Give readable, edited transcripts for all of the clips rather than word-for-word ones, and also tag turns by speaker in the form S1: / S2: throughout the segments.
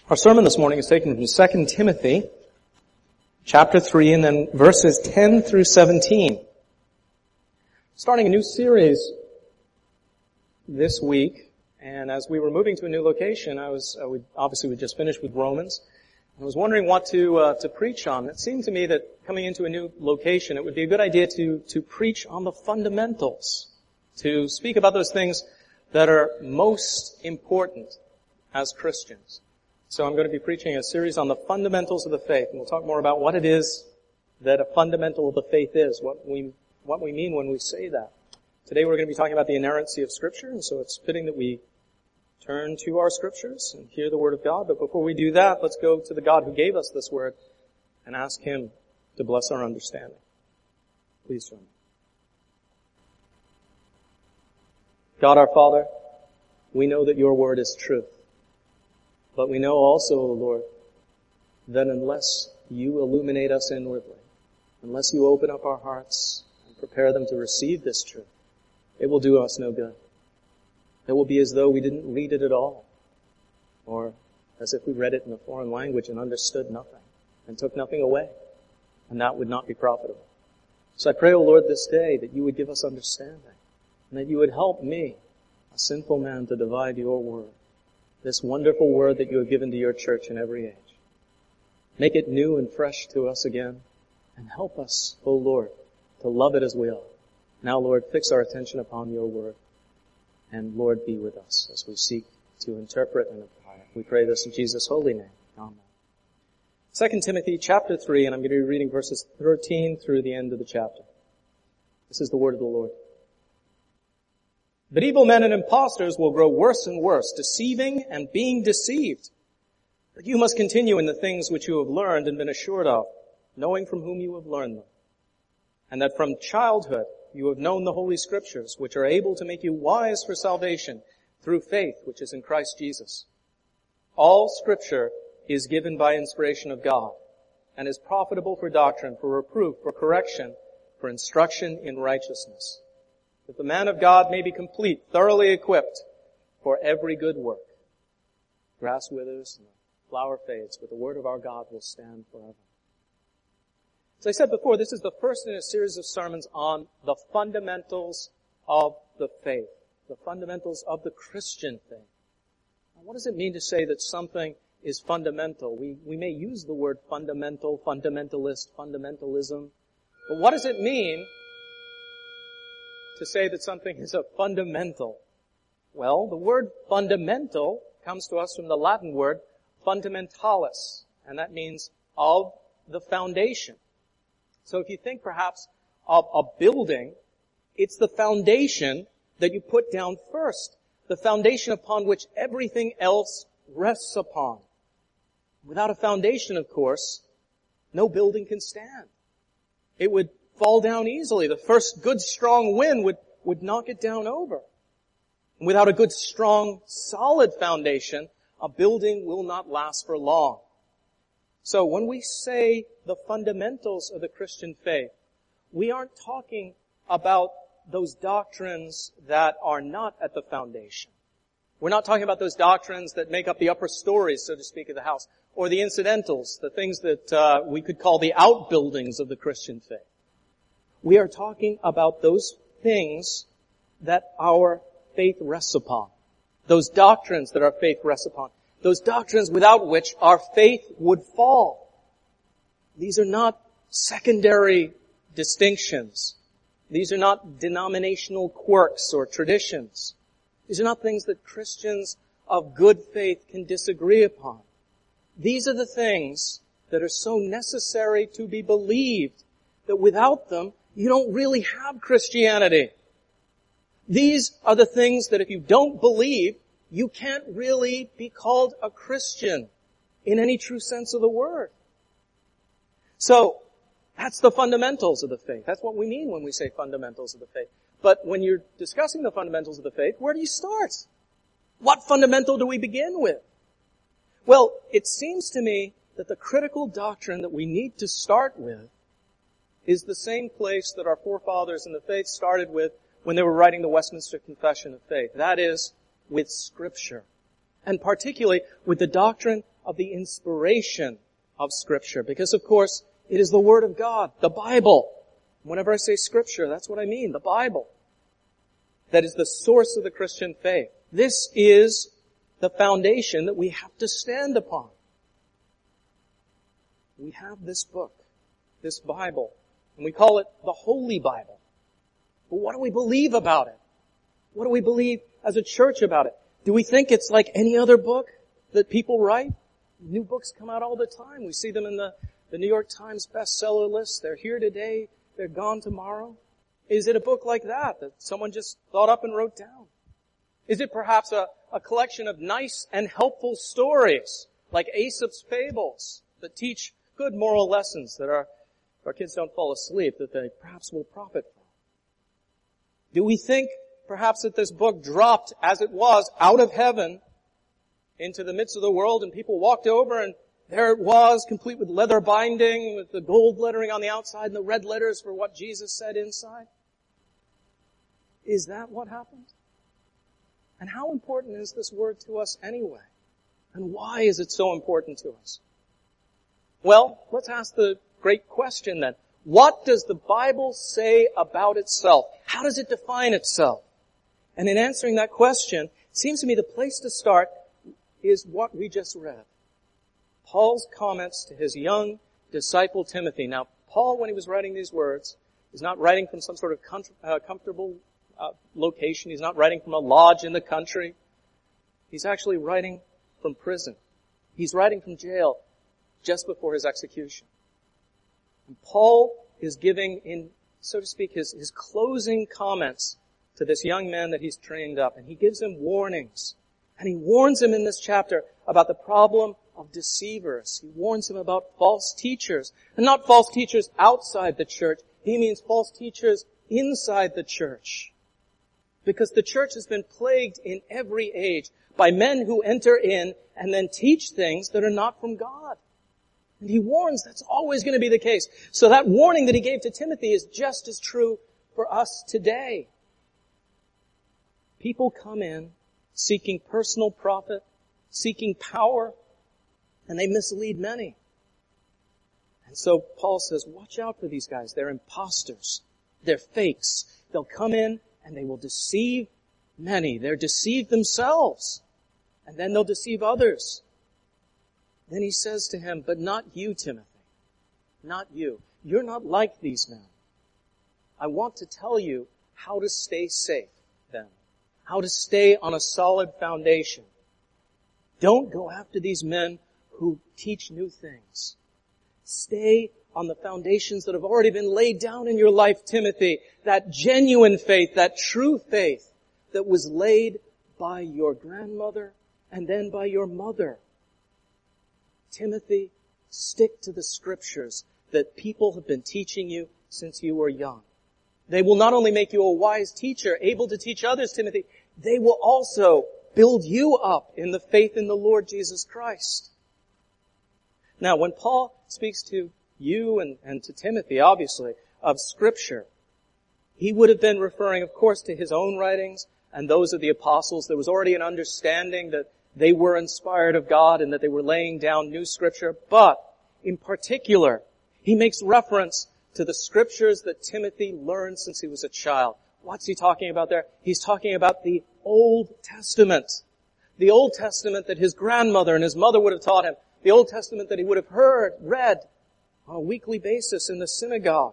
S1: Our sermon this morning is taken from 2 Timothy, chapter 3, and then verses 10 through 17. Starting a new series this week, and as we were moving to a new location, we just finished with Romans. I was wondering what to preach on. It seemed to me that coming into a new location, it would be a good idea to preach on the fundamentals, to speak about those things that are most important as Christians. So I'm going to be preaching a series on the fundamentals of the faith, and we'll talk more about what it is that a fundamental of the faith is, what we mean when we say that. Today we're going to be talking about the inerrancy of Scripture, and so it's fitting that we turn to our Scriptures and hear the Word of God. But before we do that, let's go to the God who gave us this Word and ask Him to bless our understanding. Please join me. God our Father, we know that Your Word is truth. But we know also, O Lord, that unless You illuminate us inwardly, unless You open up our hearts and prepare them to receive this truth, it will do us no good. It will be as though we didn't read it at all, or as if we read it in a foreign language and understood nothing and took nothing away, and that would not be profitable. So I pray, O Lord, this day that You would give us understanding, and that You would help me, a sinful man, to divide Your word, this wonderful word that You have given to Your church in every age. Make it new and fresh to us again, and help us, O Lord, to love it as we ought. Now, Lord, fix our attention upon Your word, and Lord, be with us as we seek to interpret and apply it. We pray this in Jesus' holy name. Amen. 2 Timothy chapter 3, and I'm going to be reading verses 13 through the end of the chapter. This is the word of the Lord. But evil men and impostors will grow worse and worse, deceiving and being deceived. But you must continue in the things which you have learned and been assured of, knowing from whom you have learned them. And that from childhood you have known the Holy Scriptures, which are able to make you wise for salvation through faith which is in Christ Jesus. All Scripture is given by inspiration of God, and is profitable for doctrine, for reproof, for correction, for instruction in righteousness, that the man of God may be complete, thoroughly equipped for every good work. Grass withers and the flower fades, but the word of our God will stand forever. As I said before, this is the first in a series of sermons on the fundamentals of the faith, the fundamentals of the Christian faith. Now, what does it mean to say that something is fundamental? We may use the word fundamental, fundamentalist, fundamentalism, but what does it mean to say that something is a fundamental? Well, the word fundamental comes to us from the Latin word fundamentalis, and that means of the foundation. So if you think perhaps of a building, it's the foundation that you put down first, the foundation upon which everything else rests upon. Without a foundation, of course, no building can stand. It would fall down easily. The first good strong wind would knock it down over. And without a good strong solid foundation, a building will not last for long. So when we say the fundamentals of the Christian faith, we aren't talking about those doctrines that are not at the foundation. We're not talking about those doctrines that make up the upper stories, so to speak, of the house, or the incidentals, the things that we could call the outbuildings of the Christian faith. We are talking about those things that our faith rests upon. Those doctrines that our faith rests upon. Those doctrines without which our faith would fall. These are not secondary distinctions. These are not denominational quirks or traditions. These are not things that Christians of good faith can disagree upon. These are the things that are so necessary to be believed that without them, you don't really have Christianity. These are the things that if you don't believe, you can't really be called a Christian in any true sense of the word. So, that's the fundamentals of the faith. That's what we mean when we say fundamentals of the faith. But when you're discussing the fundamentals of the faith, where do you start? What fundamental do we begin with? Well, it seems to me that the critical doctrine that we need to start with is the same place that our forefathers in the faith started with when they were writing the Westminster Confession of Faith. That is, with Scripture. And particularly with the doctrine of the inspiration of Scripture. Because, of course, it is the Word of God, the Bible. Whenever I say Scripture, that's what I mean, the Bible. That is the source of the Christian faith. This is the foundation that we have to stand upon. We have this book, this Bible, and we call it the Holy Bible. But what do we believe about it? What do we believe as a church about it? Do we think it's like any other book that people write? New books come out all the time. We see them in the New York Times bestseller list. They're here today, they're gone tomorrow. Is it a book like that someone just thought up and wrote down? Is it perhaps a collection of nice and helpful stories, like Aesop's fables, that teach good moral lessons that our kids don't fall asleep, that they perhaps will profit from? Do we think perhaps that this book dropped as it was out of heaven into the midst of the world, and people walked over and there it was, complete with leather binding, with the gold lettering on the outside and the red letters for what Jesus said inside? Is that what happened? And how important is this word to us anyway? And why is it so important to us? Well, let's ask the great question then. What does the Bible say about itself? How does it define itself? And in answering that question, it seems to me the place to start is what we just read. Paul's comments to his young disciple Timothy. Now, Paul, when he was writing these words, is not writing from some sort of comfortable location. He's not writing from a lodge in the country. He's actually writing from prison. He's writing from jail just before his execution. And Paul is giving, in, so to speak, his closing comments to this young man that he's trained up. And he gives him warnings. And he warns him in this chapter about the problem of deceivers. He warns him about false teachers. And not false teachers outside the church. He means false teachers inside the church. Because the church has been plagued in every age by men who enter in and then teach things that are not from God. And he warns that's always going to be the case. So that warning that he gave to Timothy is just as true for us today. People come in seeking personal profit, seeking power, and they mislead many. And so Paul says, watch out for these guys. They're imposters. They're fakes. They'll come in and they will deceive many. They're deceived themselves. And then they'll deceive others. Then he says to him, but not you, Timothy. Not you. You're not like these men. I want to tell you how to stay safe then. How to stay on a solid foundation. Don't go after these men who teach new things. Stay on the foundations that have already been laid down in your life, Timothy. That genuine faith, that true faith that was laid by your grandmother and then by your mother. Timothy, stick to the scriptures that people have been teaching you since you were young. They will not only make you a wise teacher, able to teach others, Timothy, they will also build you up in the faith in the Lord Jesus Christ. Now, when Paul speaks to you and to Timothy, obviously, of Scripture, he would have been referring, of course, to his own writings and those of the apostles. There was already an understanding that they were inspired of God and that they were laying down new Scripture. But, in particular, he makes reference to the Scriptures that Timothy learned since he was a child. What's he talking about there? He's talking about the Old Testament. The Old Testament that his grandmother and his mother would have taught him. The Old Testament that he would have read on a weekly basis in the synagogue.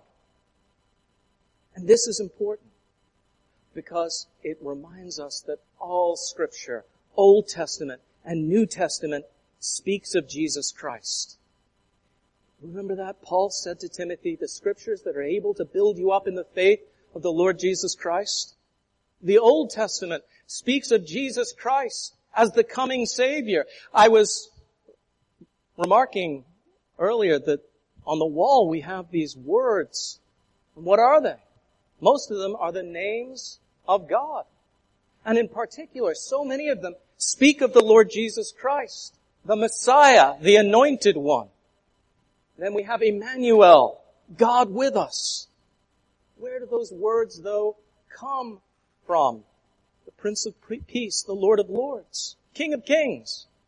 S1: And this is important because it reminds us that all Scripture, Old Testament and New Testament, speaks of Jesus Christ. Remember that? Paul said to Timothy, the Scriptures that are able to build you up in the faith of the Lord Jesus Christ. The Old Testament speaks of Jesus Christ as the coming Savior. I was remarking earlier that on the wall we have these words. And what are they? Most of them are the names of God. And in particular, so many of them speak of the Lord Jesus Christ, the Messiah, the Anointed One. Then we have Emmanuel, God with us. Where do those words, though, come from? The Prince of Peace, the Lord of Lords, King of Kings.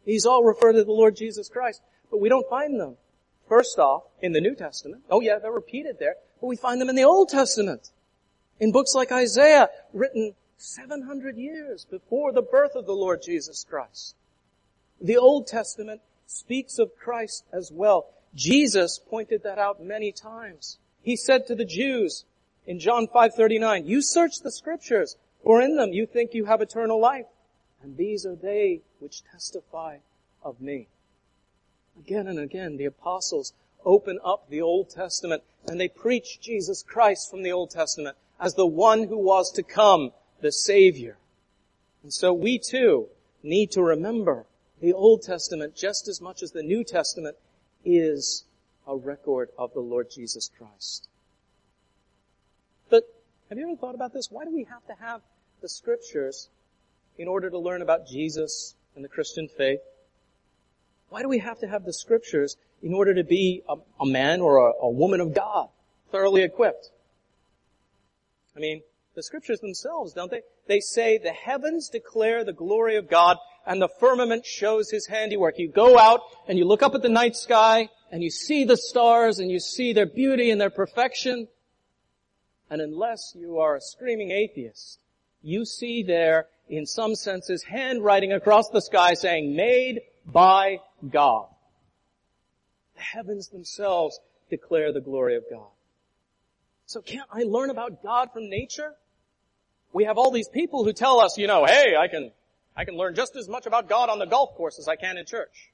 S1: These all refer to the Lord Jesus Christ, but we don't find them, first off, in the New Testament. Oh yeah, they're repeated there, but we find them in the Old Testament. In books like Isaiah, written 700 years before the birth of the Lord Jesus Christ. The Old Testament speaks of Christ as well. Jesus pointed that out many times. He said to the Jews in John 5:39, "You search the Scriptures, for in them you think you have eternal life, and these are they which testify of me." Again and again, the apostles open up the Old Testament and they preach Jesus Christ from the Old Testament as the one who was to come, the Savior. And so we too need to remember the Old Testament just as much as the New Testament is a record of the Lord Jesus Christ. But have you ever thought about this? Why do we have to have the Scriptures in order to learn about Jesus and the Christian faith? Why do we have to have the Scriptures in order to be a man or a woman of God, thoroughly equipped? I mean, the Scriptures themselves, don't they? They say the heavens declare the glory of God and the firmament shows His handiwork. You go out and you look up at the night sky and you see the stars and you see their beauty and their perfection. And unless you are a screaming atheist, you see there, in some senses, handwriting across the sky saying, "Made by God." The heavens themselves declare the glory of God. So can't I learn about God from nature? We have all these people who tell us, hey, I can learn just as much about God on the golf course as I can in church.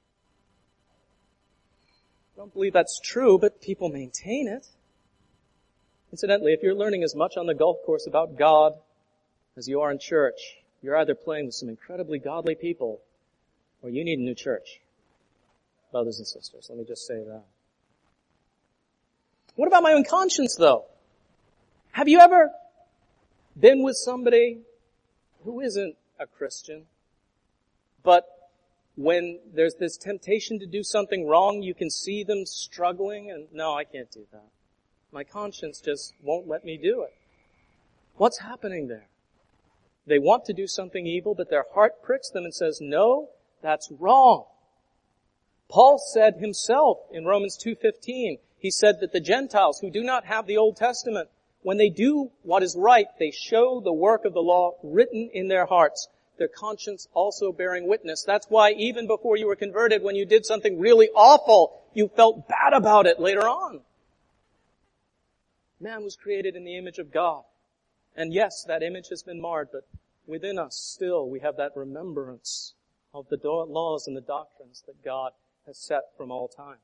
S1: I don't believe that's true, but people maintain it. Incidentally, if you're learning as much on the golf course about God as you are in church, you're either playing with some incredibly godly people or you need a new church. Brothers and sisters, let me just say that. What about my own conscience, though? Have you ever been with somebody who isn't a Christian, but when there's this temptation to do something wrong, you can see them struggling and, no, I can't do that. My conscience just won't let me do it. What's happening there? They want to do something evil, but their heart pricks them and says, no, that's wrong. Paul said himself in Romans 2:15, he said that the Gentiles who do not have the Old Testament, when they do what is right, they show the work of the law written in their hearts, their conscience also bearing witness. That's why even before you were converted, when you did something really awful, you felt bad about it later on. Man was created in the image of God. And yes, that image has been marred, but within us still we have that remembrance of the laws and the doctrines that God has set from all time.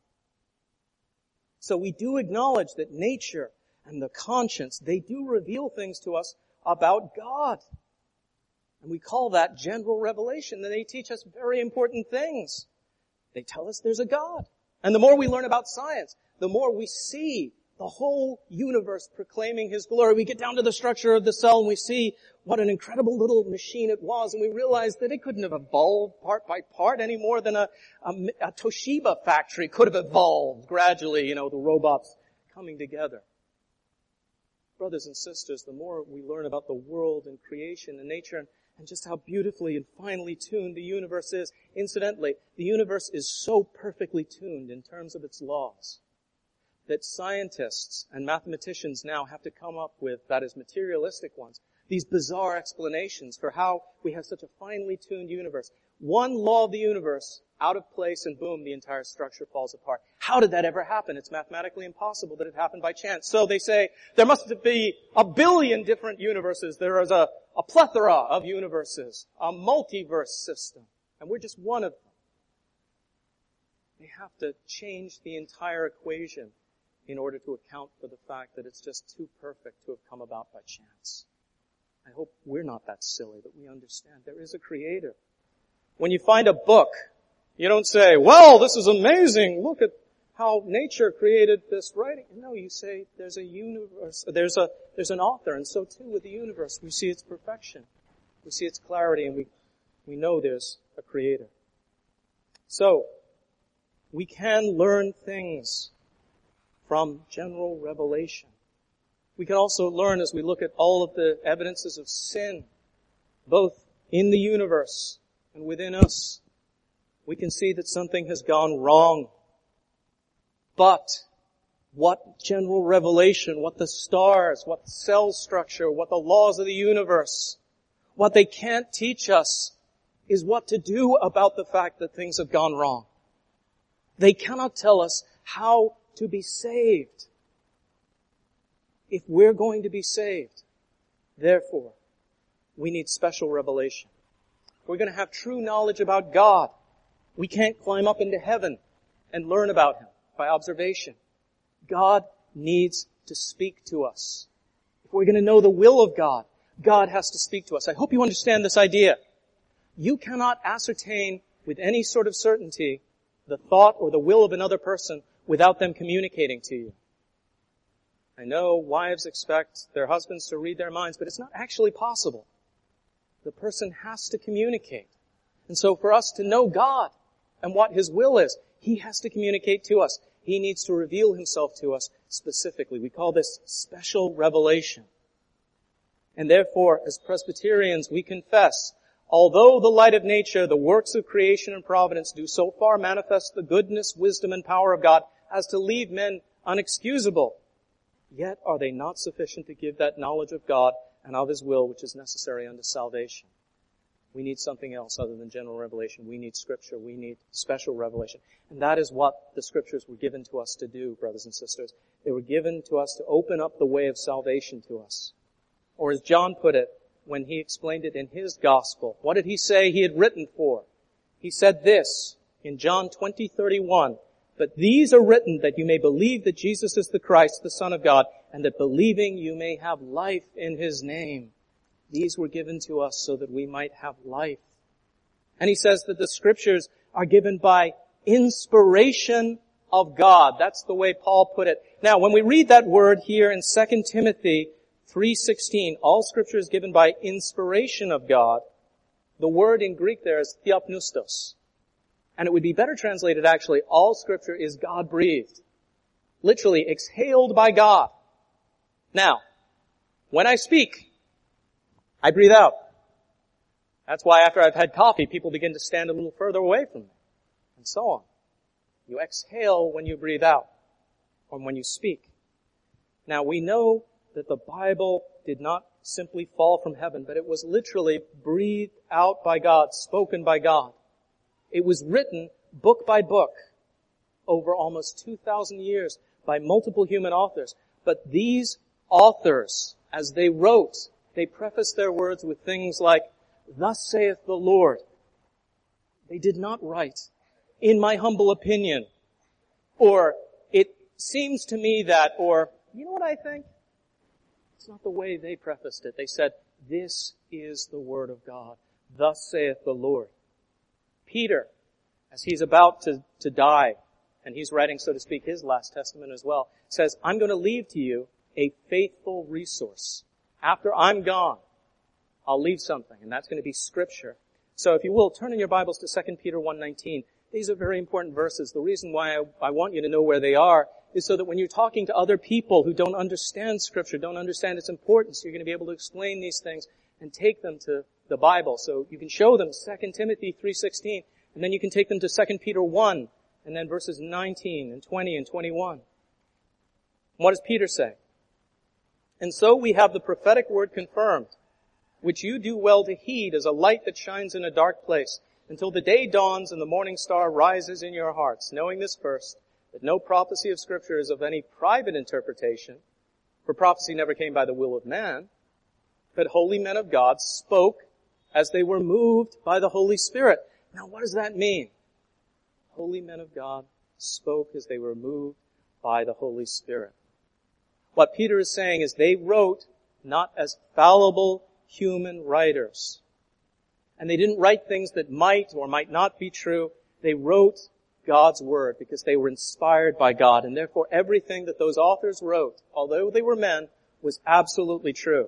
S1: So we do acknowledge that nature and the conscience, they do reveal things to us about God. And we call that general revelation. And they teach us very important things. They tell us there's a God. And the more we learn about science, the more we see the whole universe proclaiming His glory. We get down to the structure of the cell and we see what an incredible little machine it was, and we realize that it couldn't have evolved part by part any more than a Toshiba factory could have evolved gradually, the robots coming together. Brothers and sisters, the more we learn about the world and creation and nature and just how beautifully and finely tuned the universe is. Incidentally, the universe is so perfectly tuned in terms of its laws that scientists and mathematicians now have to come up with, that is, materialistic ones, these bizarre explanations for how we have such a finely tuned universe. One law of the universe, out of place, and boom, the entire structure falls apart. How did that ever happen? It's mathematically impossible that it happened by chance. So they say there must be 1 billion different universes. There is a plethora of universes, a multiverse system, and we're just one of them. They have to change the entire equation in order to account for the fact that it's just too perfect to have come about by chance. I hope we're not that silly, that we understand there is a creator. When you find a book, you don't say, well, this is amazing. Look at how nature created this writing. No, you say there's a universe, there's an author, and so too with the universe. We see its perfection. We see its clarity, and we know there's a creator. So, we can learn things from general revelation. We can also learn as we look at all of the evidences of sin, both in the universe and within us. we can see that something has gone wrong. But what general revelation, what the stars, what cell structure, what the laws of the universe, what they can't teach us is what to do about the fact that things have gone wrong. They cannot tell us how to be saved if we're going to be saved. Therefore, we need special revelation. If we're going to have true knowledge about God, we can't climb up into heaven and learn about Him by observation. God needs to speak to us. If we're going to know the will of God, God has to speak to us. I hope you understand this idea. You cannot ascertain with any sort of certainty the thought or the will of another person without them communicating to you. I know wives expect their husbands to read their minds, but it's not actually possible. The person has to communicate. And so for us to know God and what His will is, He has to communicate to us. He needs to reveal Himself to us specifically. We call this special revelation. And therefore, as Presbyterians, we confess, although the light of nature, the works of creation and providence do so far manifest the goodness, wisdom, and power of God as to leave men unexcusable, yet are they not sufficient to give that knowledge of God and of His will which is necessary unto salvation. We need something else other than general revelation. We need Scripture. We need special revelation. And that is what the Scriptures were given to us to do, brothers and sisters. They were given to us to open up the way of salvation to us. Or as John put it when he explained it in his gospel, what did he say he had written for? He said this in John 20:31, "But these are written that you may believe that Jesus is the Christ, the Son of God, and that believing you may have life in His name." These were given to us so that we might have life. And he says that the Scriptures are given by inspiration of God. That's the way Paul put it. Now, when we read that word here in 2 Timothy 3:16, all Scripture is given by inspiration of God. The word in Greek there is theopneustos. And it would be better translated actually, all Scripture is God-breathed. Literally, exhaled by God. Now, when I speak, I breathe out. That's why after I've had coffee, people begin to stand a little further away from me. And so on. You exhale when you breathe out, or when you speak. Now we know that the Bible did not simply fall from heaven, but it was literally breathed out by God, spoken by God. It was written book by book over almost 2,000 years by multiple human authors. But these authors, as they wrote, they prefaced their words with things like, "Thus saith the Lord." They did not write, "In my humble opinion," or "It seems to me that," or "You know what I think?" It's not the way they prefaced it. They said, "This is the Word of God. Thus saith the Lord." Peter, as he's about to die, and he's writing, so to speak, his last testament as well, says, "I'm going to leave to you a faithful resource. After I'm gone, I'll leave something," and that's going to be Scripture. So if you will, turn in your Bibles to 2 Peter 1:19. These are very important verses. The reason why I want you to know where they are is so that when you're talking to other people who don't understand Scripture, don't understand its importance, you're going to be able to explain these things and take them to the Bible. So you can show them 2 Timothy 3:16, and then you can take them to 2 Peter 1, and then verses 19 and 20 and 21. What does Peter say? "And so we have the prophetic word confirmed, which you do well to heed as a light that shines in a dark place, until the day dawns and the morning star rises in your hearts, knowing this first, that no prophecy of Scripture is of any private interpretation, for prophecy never came by the will of man, but holy men of God spoke as they were moved by the Holy Spirit." Now what does that mean? Holy men of God spoke as they were moved by the Holy Spirit. What Peter is saying is they wrote not as fallible human writers. And they didn't write things that might or might not be true. They wrote God's Word because they were inspired by God. And therefore everything that those authors wrote, although they were men, was absolutely true.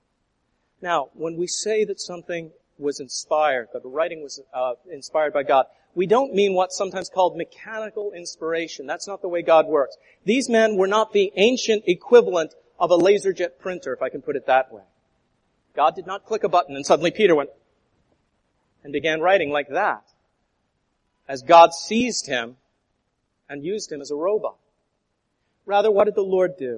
S1: Now, when we say that something was inspired, that the writing was inspired by God, we don't mean what's sometimes called mechanical inspiration. That's not the way God works. These men were not the ancient equivalent of a laserjet printer, if I can put it that way. God did not click a button and suddenly Peter went and began writing like that. as God seized him and used him as a robot. Rather, what did the Lord do?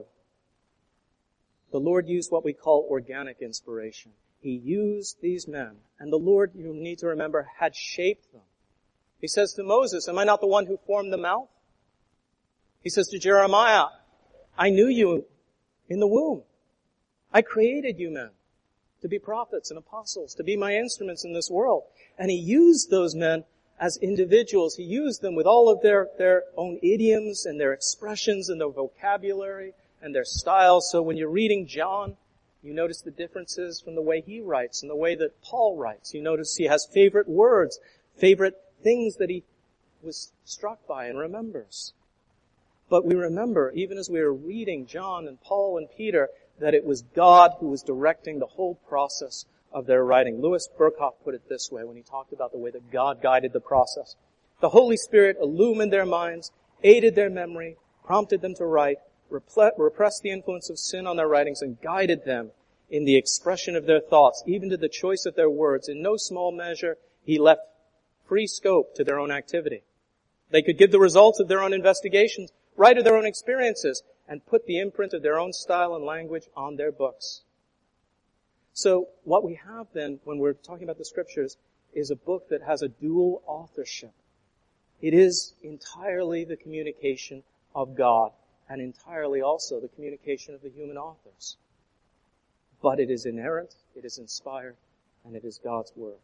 S1: The Lord used what we call organic inspiration. He used these men, and the Lord, you need to remember, had shaped them. He says to Moses, am I not the one who formed the mouth? He says to Jeremiah, I knew you in the womb. I created you men to be prophets and apostles, to be my instruments in this world. And he used those men as individuals. He used them with all of their own idioms and their expressions and their vocabulary and their styles. So when you're reading John, you notice the differences from the way he writes and the way that Paul writes. You notice he has favorite words, favorite things that he was struck by and remembers. But we remember, even as we were reading John and Paul and Peter, that it was God who was directing the whole process of their writing. Louis Berkhoff put it this way when he talked about the way that God guided the process. The Holy Spirit illumined their minds, aided their memory, prompted them to write, repressed the influence of sin on their writings, and guided them in the expression of their thoughts, even to the choice of their words. In no small measure, he left free scope to their own activity. They could give the results of their own investigations, write of their own experiences, and put the imprint of their own style and language on their books. So what we have then, when we're talking about the Scriptures, is a book that has a dual authorship. It is entirely the communication of God, and entirely also the communication of the human authors. But it is inerrant, it is inspired, and it is God's Word.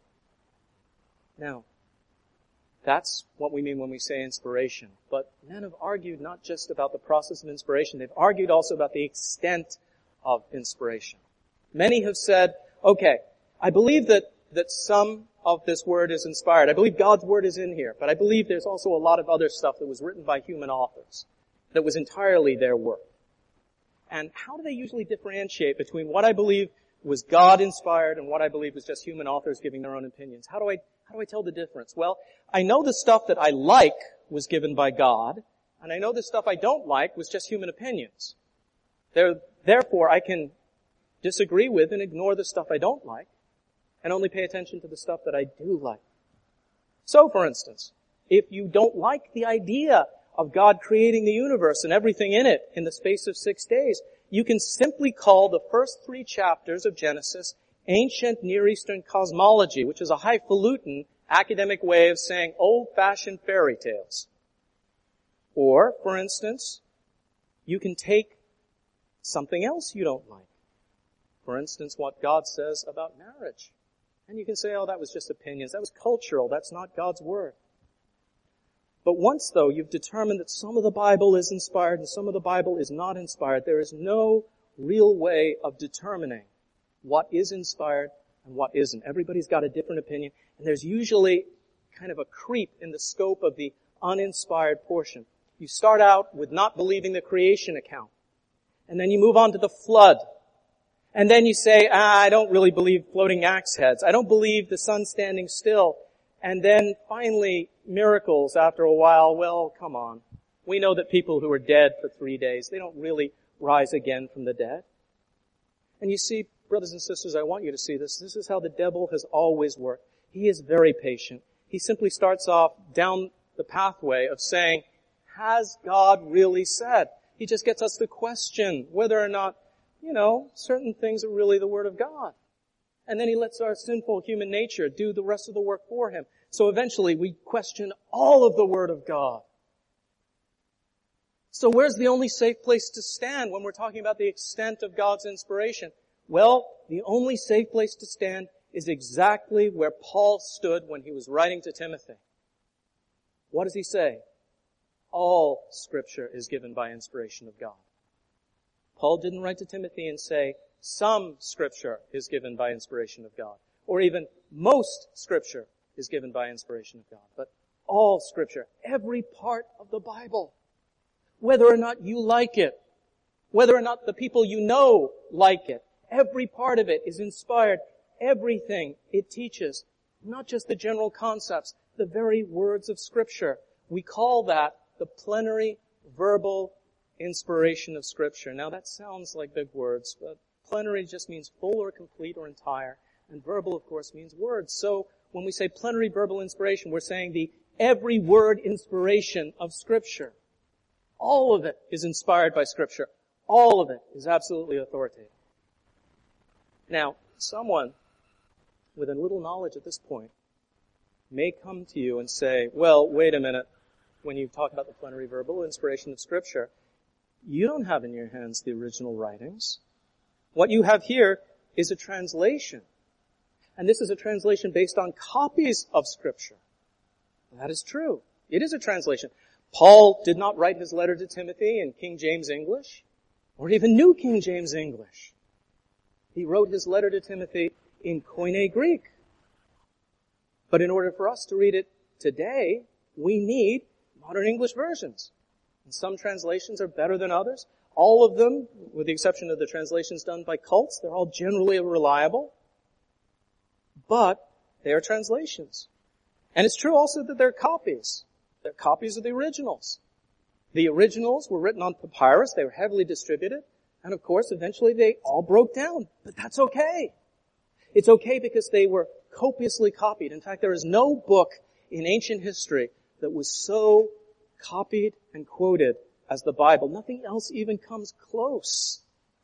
S1: Now, that's what we mean when we say inspiration. But men have argued not just about the process of inspiration, they've argued also about the extent of inspiration. Many have said, okay, I believe that some of this word is inspired. I believe God's word is in here, but I believe there's also a lot of other stuff that was written by human authors that was entirely their work. And how do they usually differentiate between what I believe was God inspired and what I believe was just human authors giving their own opinions? How do I tell the difference? Well, I know the stuff that I like was given by God, and I know the stuff I don't like was just human opinions. Therefore, I can disagree with and ignore the stuff I don't like, and only pay attention to the stuff that I do like. So, for instance, if you don't like the idea of God creating the universe and everything in it in the space of 6 days, you can simply call the first 3 chapters of Genesis ancient Near Eastern cosmology, which is a highfalutin academic way of saying old-fashioned fairy tales. Or, for instance, you can take something else you don't like. For instance, what God says about marriage. And you can say, oh, that was just opinions. That was cultural. That's not God's word. But once, though, you've determined that some of the Bible is inspired and some of the Bible is not inspired, there is no real way of determining what is inspired and what isn't. Everybody's got a different opinion, and there's usually kind of a creep in the scope of the uninspired portion. You start out with not believing the creation account, and then you move on to the flood. And then you say, I don't really believe floating axe heads. I don't believe the sun standing still. And then finally, miracles after a while. Well, come on. We know that people who are dead for 3 days, they don't really rise again from the dead. And you see, brothers and sisters, I want you to see this. This is how the devil has always worked. He is very patient. He simply starts off down the pathway of saying, has God really said? He just gets us to question whether or not, certain things are really the Word of God. And then he lets our sinful human nature do the rest of the work for him. So eventually we question all of the Word of God. So where's the only safe place to stand when we're talking about the extent of God's inspiration? Well, the only safe place to stand is exactly where Paul stood when he was writing to Timothy. What does he say? All Scripture is given by inspiration of God. Paul didn't write to Timothy and say, some Scripture is given by inspiration of God, or even most Scripture is given by inspiration of God. But all Scripture, every part of the Bible, whether or not you like it, whether or not the people you know like it, every part of it is inspired. Everything it teaches, not just the general concepts, the very words of Scripture. We call that the plenary verbal inspiration of Scripture. Now that sounds like big words, but plenary just means full or complete or entire, and verbal, of course, means words. So when we say plenary verbal inspiration, we're saying the every word inspiration of Scripture. All of it is inspired by Scripture. All of it is absolutely authoritative. Now, someone with a little knowledge at this point may come to you and say, well, wait a minute. When you talk about the plenary verbal inspiration of Scripture, you don't have in your hands the original writings. What you have here is a translation. And this is a translation based on copies of Scripture. That is true. It is a translation. Paul did not write his letter to Timothy in King James English, or even New King James English. He wrote his letter to Timothy in Koine Greek. But in order for us to read it today, we need modern English versions. And some translations are better than others. All of them, with the exception of the translations done by cults, they're all generally reliable. But they are translations. And it's true also that they're copies. They're copies of the originals. The originals were written on papyrus. They were heavily distributed. And of course, eventually they all broke down. But that's okay. It's okay because they were copiously copied. In fact, there is no book in ancient history that was so copied and quoted as the Bible. Nothing else even comes close.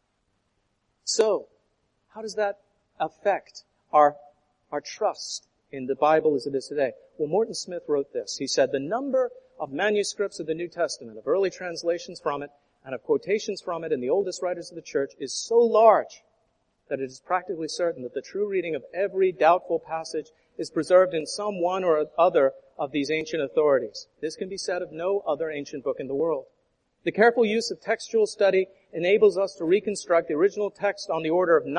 S1: So, how does that affect our trust in the Bible as it is today? Well, Morton Smith wrote this. He said, the number of manuscripts of the New Testament, of early translations from it, and of quotations from it in the oldest writers of the church is so large that it is practically certain that the true reading of every doubtful passage is preserved in some one or other of these ancient authorities. This can be said of no other ancient book in the world. The careful use of textual study enables us to reconstruct the original text on the order of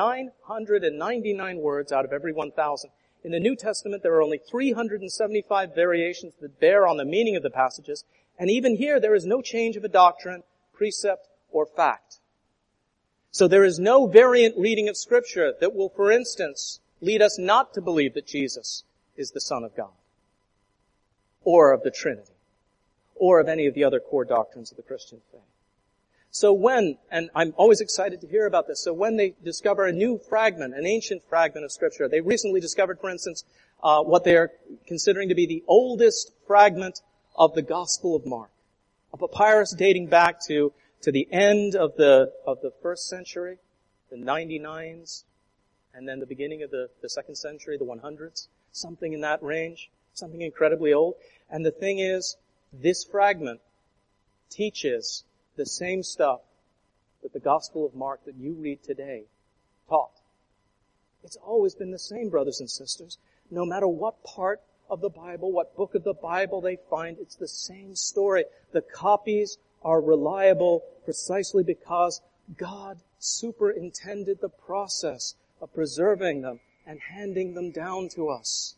S1: 999 words out of every 1,000. In the New Testament, there are only 375 variations that bear on the meaning of the passages, and even here there is no change of a doctrine, precept, or fact. So there is no variant reading of Scripture that will, for instance, lead us not to believe that Jesus is the Son of God, or of the Trinity, or of any of the other core doctrines of the Christian faith. So when, and I'm always excited to hear about this, so when they discover a new fragment, an ancient fragment of Scripture, they recently discovered, for instance, what they are considering to be the oldest fragment of the Gospel of Mark, a papyrus dating back to the end of the first century, the 99s, and then the beginning of the second century, the 100s, something in that range, something incredibly old. And the thing is, this fragment teaches the same stuff that the Gospel of Mark that you read today taught. It's always been the same, brothers and sisters. No matter what part of the Bible, what book of the Bible they find, it's the same story. The copies are reliable precisely because God superintended the process of preserving them and handing them down to us.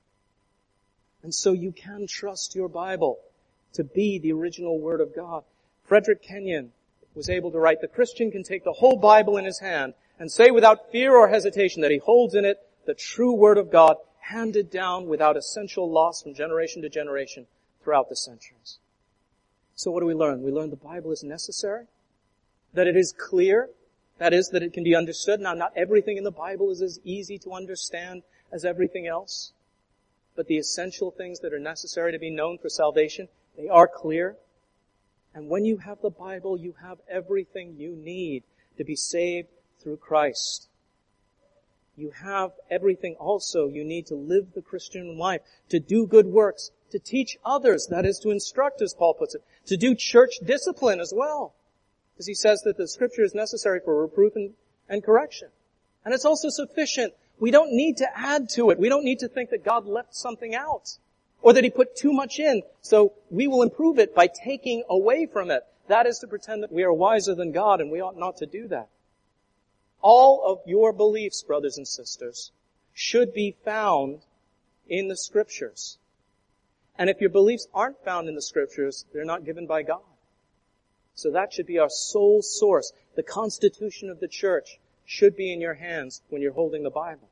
S1: And so you can trust your Bible to be the original Word of God. Frederick Kenyon was able to write, the Christian can take the whole Bible in his hand and say without fear or hesitation that he holds in it the true Word of God, handed down without essential loss from generation to generation throughout the centuries. So what do we learn? We learn the Bible is necessary, that it is clear, that is, that it can be understood. Now, not everything in the Bible is as easy to understand as everything else, but the essential things that are necessary to be known for salvation, they are clear. And when you have the Bible, you have everything you need to be saved through Christ. You have everything also you need to live the Christian life, to do good works, to teach others, that is to instruct, as Paul puts it, to do church discipline as well. Because he says that the Scripture is necessary for reproof and correction. And it's also sufficient. We don't need to add to it. We don't need to think that God left something out, or that He put too much in, so we will improve it by taking away from it. That is to pretend that we are wiser than God, and we ought not to do that. All of your beliefs, brothers and sisters, should be found in the Scriptures. And if your beliefs aren't found in the Scriptures, they're not given by God. So that should be our sole source. The constitution of the church should be in your hands when you're holding the Bible.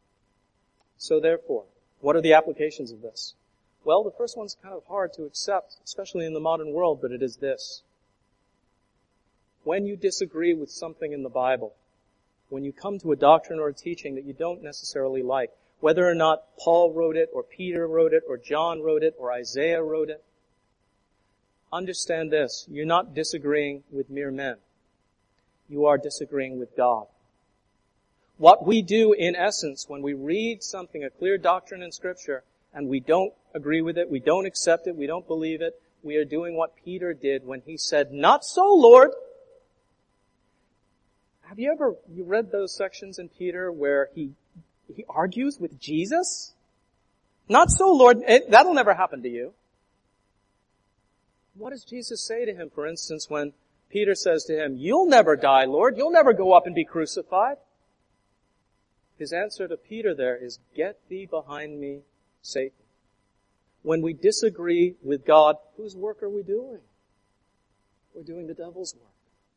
S1: So therefore, what are the applications of this? Well, the first one's kind of hard to accept, especially in the modern world, but it is this. When you disagree with something in the Bible, when you come to a doctrine or a teaching that you don't necessarily like, whether or not Paul wrote it, or Peter wrote it, or John wrote it, or Isaiah wrote it. Understand this, you're not disagreeing with mere men. You are disagreeing with God. What we do in essence when we read something, a clear doctrine in Scripture, and we don't agree with it, we don't accept it, we don't believe it, we are doing what Peter did when he said, "Not so, Lord." Have you read those sections in Peter where he argues with Jesus? "Not so, Lord." That'll never happen to you. What does Jesus say to him, for instance, when Peter says to him, "You'll never die, Lord. You'll never go up and be crucified"? His answer to Peter there is, "Get thee behind me, Satan." When we disagree with God, whose work are we doing? We're doing the devil's work.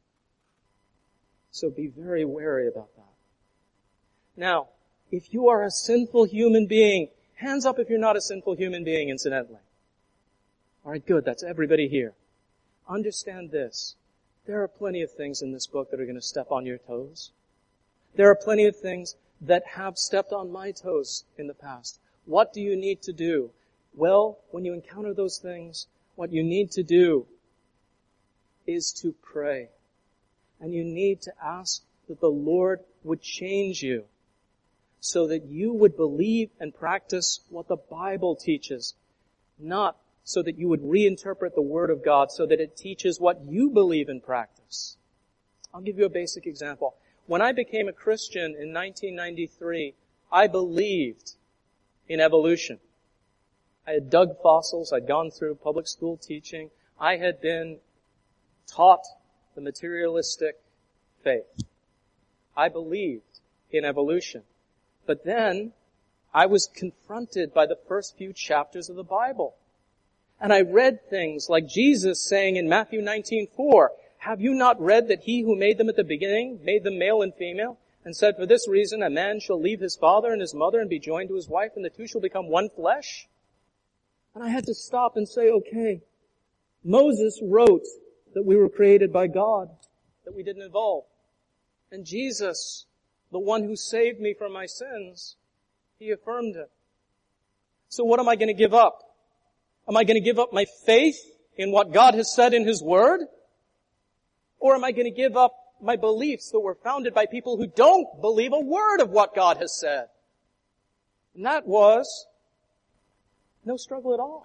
S1: So be very wary about that. Now, if you are a sinful human being, hands up if you're not a sinful human being, incidentally. All right, good. That's everybody here. Understand this. There are plenty of things in this book that are going to step on your toes. There are plenty of things that have stepped on my toes in the past. What do you need to do? Well, when you encounter those things, what you need to do is to pray. And you need to ask that the Lord would change you so that you would believe and practice what the Bible teaches, not so that you would reinterpret the Word of God so that it teaches what you believe and practice. I'll give you a basic example. When I became a Christian in 1993, I believed in evolution. I had dug fossils. I'd gone through public school teaching. I had been taught the materialistic faith. I believed in evolution. But then I was confronted by the first few chapters of the Bible. And I read things like Jesus saying in Matthew 19:4, "Have you not read that he who made them at the beginning made them male and female, and said, for this reason a man shall leave his father and his mother and be joined to his wife, and the two shall become one flesh?" And I had to stop and say, okay, Moses wrote that we were created by God, that we didn't evolve. And Jesus, the one who saved me from my sins, he affirmed it. So what am I going to give up? Am I going to give up my faith in what God has said in His Word? Or am I going to give up my beliefs that were founded by people who don't believe a word of what God has said? And that was no struggle at all.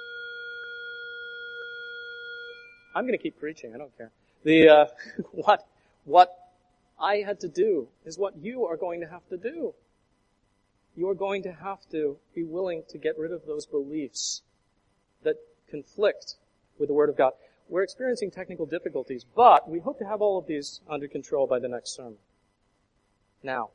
S1: I'm going to keep preaching. I don't care. What I had to do is what you are going to have to do. You are going to have to be willing to get rid of those beliefs that conflict with the Word of God. We're experiencing technical difficulties, but we hope to have all of these under control by the next sermon. Now,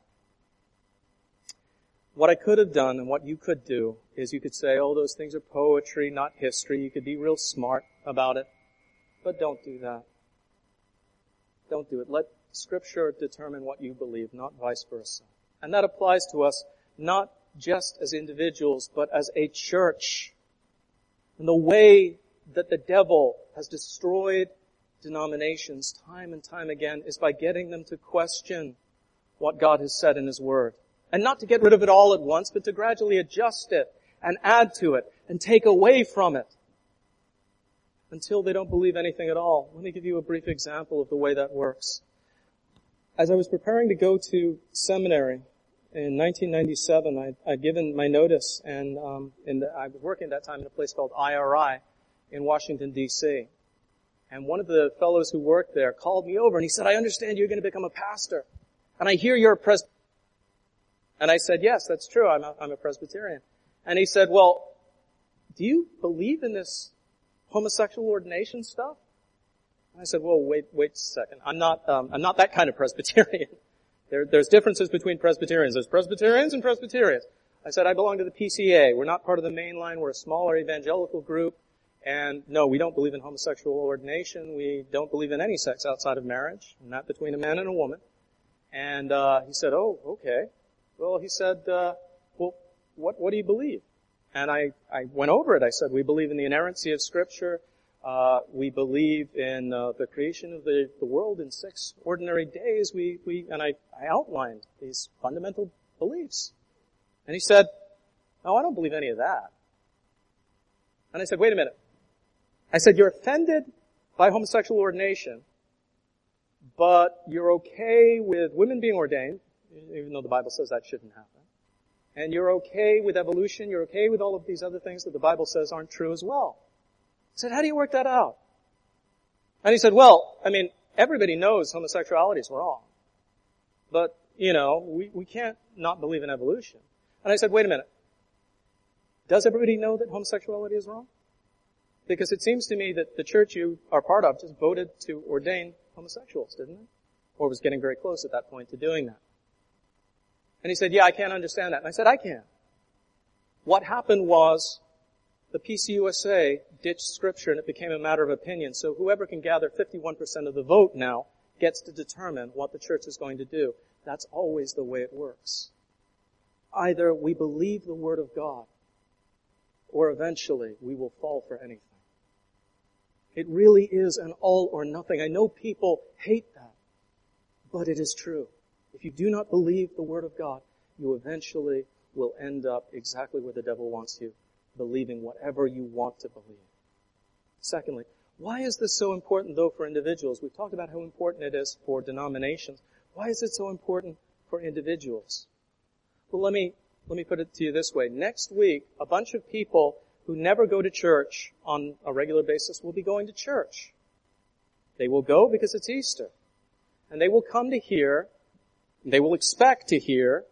S1: what I could have done and what you could do is you could say, oh, those things are poetry, not history. You could be real smart about it. But don't do that. Don't do it. Let Scripture determine what you believe, not vice versa. And that applies to us not just as individuals, but as a church. And the way that the devil has destroyed denominations time and time again is by getting them to question what God has said in His Word. And not to get rid of it all at once, but to gradually adjust it and add to it and take away from it until they don't believe anything at all. Let me give you a brief example of the way that works. As I was preparing to go to seminary in 1997, I'd given my notice, and I was working at that time in a place called IRI in Washington, D.C. And one of the fellows who worked there called me over and he said, I understand you're going to become a pastor. And I hear you're a Presbyterian. And I said, yes, that's true. I'm a Presbyterian. And he said, well, do you believe in this homosexual ordination stuff? And I said, well, wait a second. I'm not that kind of Presbyterian. There's differences between Presbyterians. There's Presbyterians and Presbyterians. I said, I belong to the PCA. We're not part of the main line. We're a smaller evangelical group. And no, we don't believe in homosexual ordination. We don't believe in any sex outside of marriage, not between a man and a woman. And he said, oh, okay. Well, he said, well, what do you believe? And I went over it. I said, we believe in the inerrancy of Scripture. We believe in the creation of the world in 6 ordinary days. And I outlined these fundamental beliefs. And he said, "No, I don't believe any of that." And I said, "Wait a minute." I said, "You're offended by homosexual ordination, but you're okay with women being ordained, even though the Bible says that shouldn't happen. And you're okay with evolution, you're okay with all of these other things that the Bible says aren't true as well." I said, "How do you work that out?" And he said, "Well, everybody knows homosexuality is wrong. But, we can't not believe in evolution." And I said, "Wait a minute. Does everybody know that homosexuality is wrong? Because it seems to me that the church you are part of just voted to ordain homosexuals, didn't it? Or was getting very close at that point to doing that." And he said, "Yeah, I can't understand that." And I said, "I can." What happened was the PCUSA ditched Scripture and it became a matter of opinion. So whoever can gather 51% of the vote now gets to determine what the church is going to do. That's always the way it works. Either we believe the Word of God, or eventually we will fall for anything. It really is an all or nothing. I know people hate that, but it is true. If you do not believe the Word of God, you eventually will end up exactly where the devil wants you, believing whatever you want to believe. Secondly, why is this so important, though, for individuals? We've talked about how important it is for denominations. Why is it so important for individuals? Well, let me put it to you this way. Next week, a bunch of people who never go to church on a regular basis will be going to church. They will go because it's Easter. And they will come to hear, they will expect to hear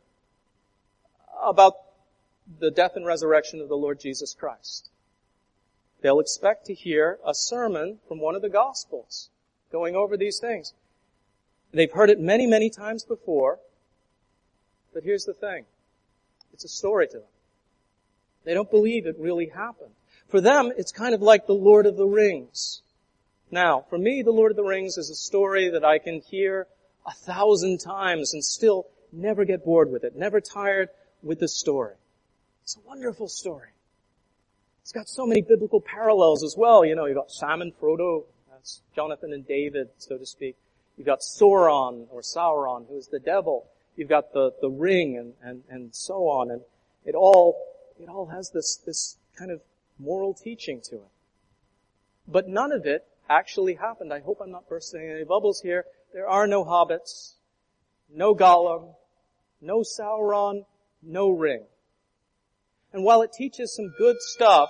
S1: about the death and resurrection of the Lord Jesus Christ. They'll expect to hear a sermon from one of the Gospels going over these things. They've heard it many, many times before, but here's the thing. It's a story to them. They don't believe it really happened. For them, it's kind of like the Lord of the Rings. Now, for me, the Lord of the Rings is a story that I can hear 1,000 times and still never get bored with it, never tired with the story. It's a wonderful story. It's got so many biblical parallels as well. You've got Sam and Frodo, that's Jonathan and David, so to speak. You've got Sauron, who is the devil. You've got the ring and so on. And it all has this kind of moral teaching to it. But none of it actually happened. I hope I'm not bursting any bubbles here. There are no hobbits, no Gollum, no Sauron, no ring. And while it teaches some good stuff,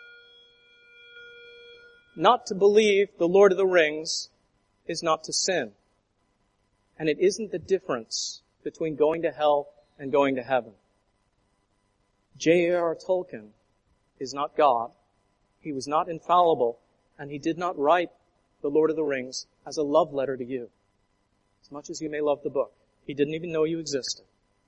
S1: not to believe the Lord of the Rings is not to sin. And it isn't the difference between going to hell and going to heaven. J.R.R. Tolkien is not God. He was not infallible, and he did not write the Lord of the Rings as a love letter to you. As much as you may love the book. He didn't even know you existed.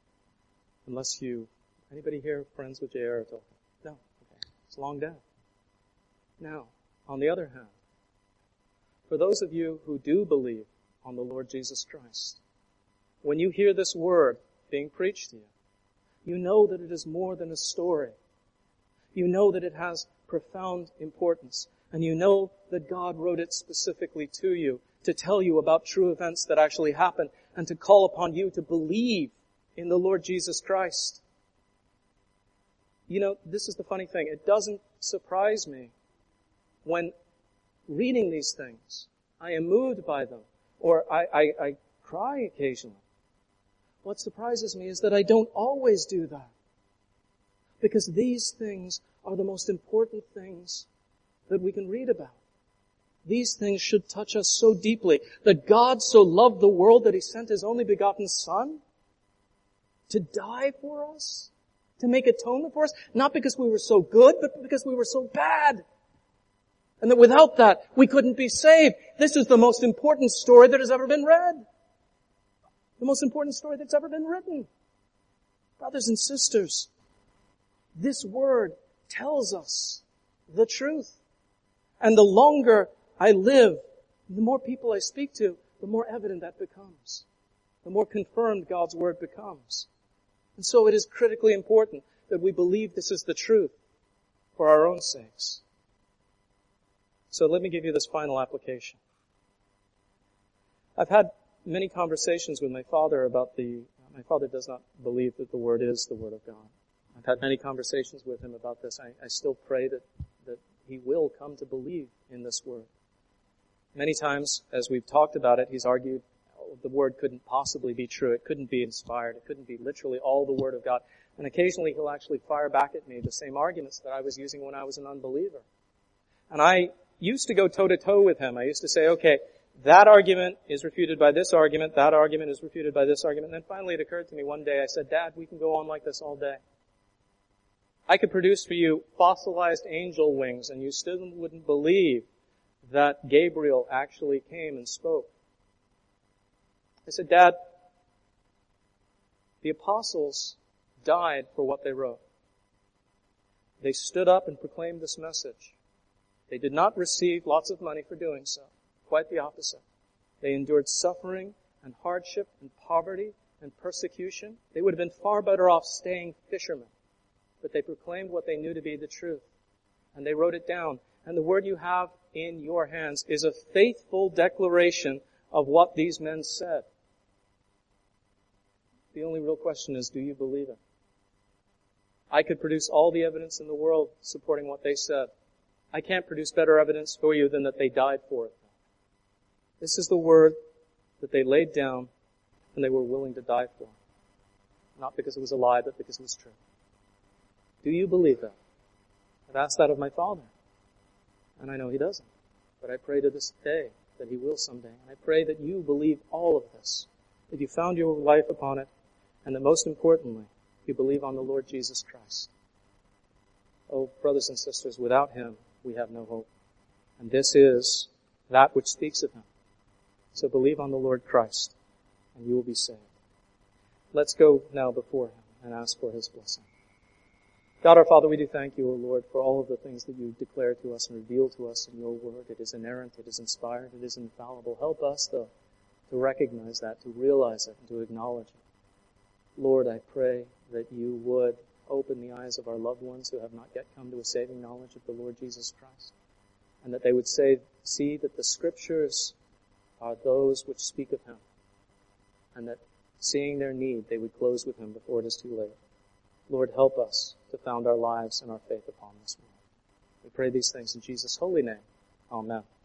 S1: Anybody here friends with J.R.R. Tolkien? No. Okay. It's long dead. Now, on the other hand, for those of you who do believe on the Lord Jesus Christ, when you hear this word being preached to you, you know that it is more than a story. You know that it has profound importance. And you know that God wrote it specifically to you to tell you about true events that actually happened and to call upon you to believe in the Lord Jesus Christ. This is the funny thing. It doesn't surprise me when reading these things. I am moved by them, or I cry occasionally. What surprises me is that I don't always do that. Because these things are the most important things that we can read about. These things should touch us so deeply that God so loved the world that He sent His only begotten Son to die for us, to make atonement for us, not because we were so good, but because we were so bad. And that without that, we couldn't be saved. This is the most important story that has ever been read. The most important story that's ever been written. Brothers and sisters, this word tells us the truth. And the longer I live, the more people I speak to, the more evident that becomes. The more confirmed God's word becomes. And so it is critically important that we believe this is the truth for our own sakes. So let me give you this final application. I've had many conversations with my father about my father does not believe that the Word is the Word of God. I've had many conversations with him about this. I still pray that he will come to believe in this word. Many times, as we've talked about it, he's argued the word couldn't possibly be true. It couldn't be inspired. It couldn't be literally all the word of God. And occasionally he'll actually fire back at me the same arguments that I was using when I was an unbeliever. And I used to go toe-to-toe with him. I used to say, okay, that argument is refuted by this argument, that argument is refuted by this argument. And then finally it occurred to me one day, I said, Dad, we can go on like this all day. I could produce for you fossilized angel wings, and you still wouldn't believe that Gabriel actually came and spoke. I said, Dad, the apostles died for what they wrote. They stood up and proclaimed this message. They did not receive lots of money for doing so. Quite the opposite. They endured suffering and hardship and poverty and persecution. They would have been far better off staying fishermen. But they proclaimed what they knew to be the truth. And they wrote it down. And the word you have in your hands is a faithful declaration of what these men said. The only real question is, do you believe it? I could produce all the evidence in the world supporting what they said. I can't produce better evidence for you than that they died for it. This is the word that they laid down and they were willing to die for. Not because it was a lie, but because it was true. Do you believe that? I've asked that of my father. And I know he doesn't. But I pray to this day that he will someday. And I pray that you believe all of this. That you found your life upon it. And that most importantly, you believe on the Lord Jesus Christ. Oh, brothers and sisters, without him, we have no hope. And this is that which speaks of him. So believe on the Lord Christ, and you will be saved. Let's go now before him and ask for his blessing. God our Father, we do thank you, O Lord, for all of the things that you declare to us and reveal to us in your word. It is inerrant, it is inspired, it is infallible. Help us, though, to recognize that, to realize it, and to acknowledge it. Lord, I pray that you would open the eyes of our loved ones who have not yet come to a saving knowledge of the Lord Jesus Christ, and that they would see that the Scriptures are those which speak of him, and that seeing their need, they would close with him before it is too late. Lord, help us to found our lives and our faith upon this word. We pray these things in Jesus' holy name. Amen.